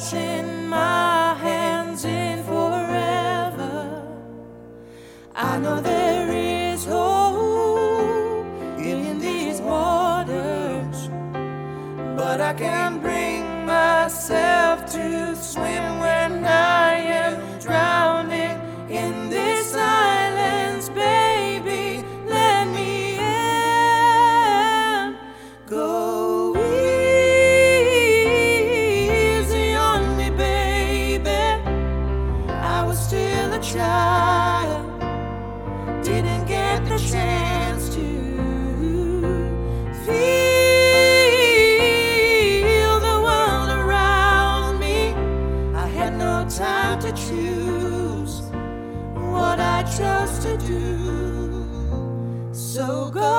washing my hands in forever. I know there is hope in these waters, but I can't bring myself to swim when I am drowning in this silence. Baby, let me in. Go easy on me, baby. I was still a child, didn't get the chance to feel the world around me. I had no time to choose what I chose to do. So go